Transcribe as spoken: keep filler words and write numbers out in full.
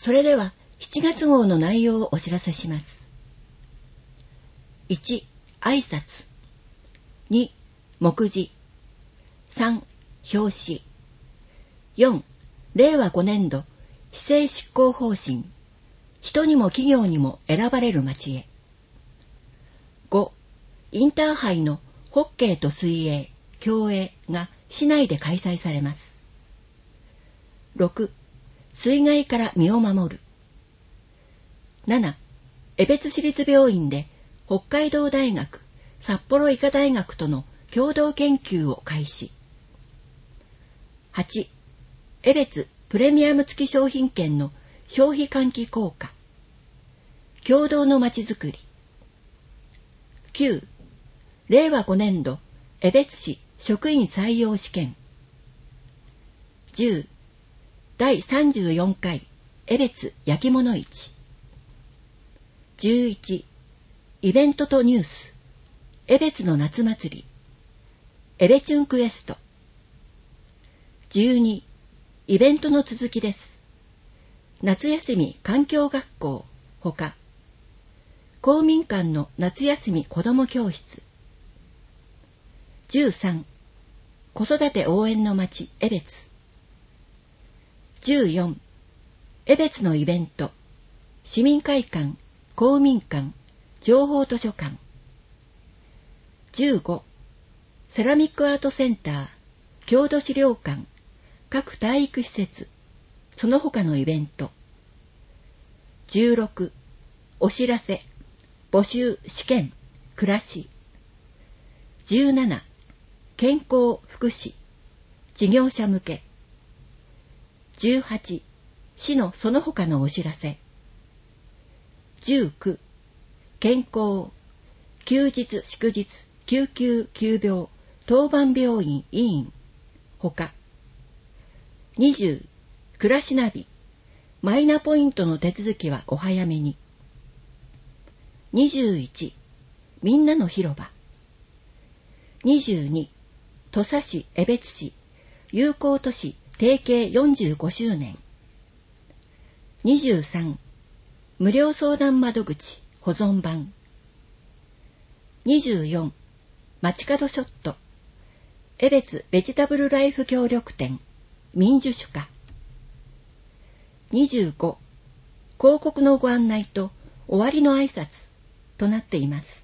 それではしちがつ号の内容をお知らせします。いち、挨拶。に、目次。さん、表紙。よん、れいわごねんど施政執行方針。人にも企業にも選ばれる街へ。ご、インターハイのホッケーと水泳、競泳が市内で開催されます。ろく、水害から身を守る。なな、江別市立病院で北海道大学、札幌医科大学との共同研究を開始。はち、江別プレミアム付き商品券の消費喚起効果。共同のまちづくり。きゅう、れいわごねんど江別市職員採用試験。じゅう、だいさんじゅうよんかい江別焼き物市。じゅういち、イベントとニュース。江別の夏祭り。エベチュンクエスト。じゅうに、イベントの続きです。夏休み環境学校ほか。公民館の夏休み子ども教室。じゅうさん、子育て応援の街江別。じゅうよん、江別のイベント。市民会館、公民館、情報図書館。じゅうご、セラミックアートセンター、郷土資料館、各体育施設、その他のイベント。じゅうろく、お知らせ、募集、試験、暮らし。じゅうなな、健康、福祉、事業者向け。じゅうはち、市のその他のお知らせ。じゅうきゅう、健康、休日、祝日、救急、急病、当番病院、医院、ほか。にじゅう、暮らしナビ、マイナポイントの手続きはお早めに。にじゅういち、みんなの広場。にじゅうに、土佐市江別市友好都市提携よんじゅうごしゅうねん。にじゅうさん、無料相談窓口保存版。にじゅうよん、街角ショット江別ベジタブルライフ協力店民主酒家。にじゅうご、広告のご案内と終わりの挨拶となっています。